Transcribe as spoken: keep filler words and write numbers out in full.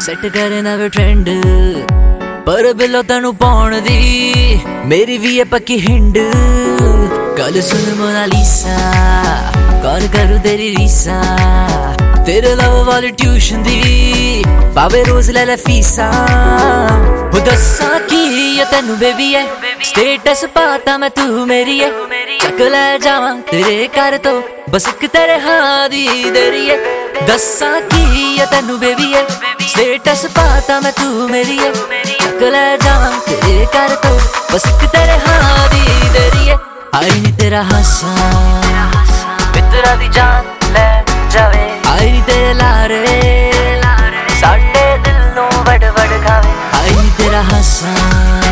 Set करे नवे trend पर बिलो तेनू पाउण दी मेरी भी है पक्की हिंड। गल सुन मोनालिसा कौन करूं तेरी रीसा तेरे लव वाली ट्यूशन दी पावे रोज ले ले फीसा। दसा की है तेनू बेबी है स्टेटस पाता मैं तू मेरी है चक ले जावा तेरे घर तो बस एक तेरे हाँ दी देरी है। दसा की है तेनू बेबी है स्टेटस पाता मैं तू मेरी है चक ले जावा तेरे घर तो बस एक तेरे हाँ दी देरी है। आई नी तेरा हासा मित्रा दी जान ले जावे आई नी तेरे लारे साडे दिल नू वड वड खावे आई नी तेरा हासा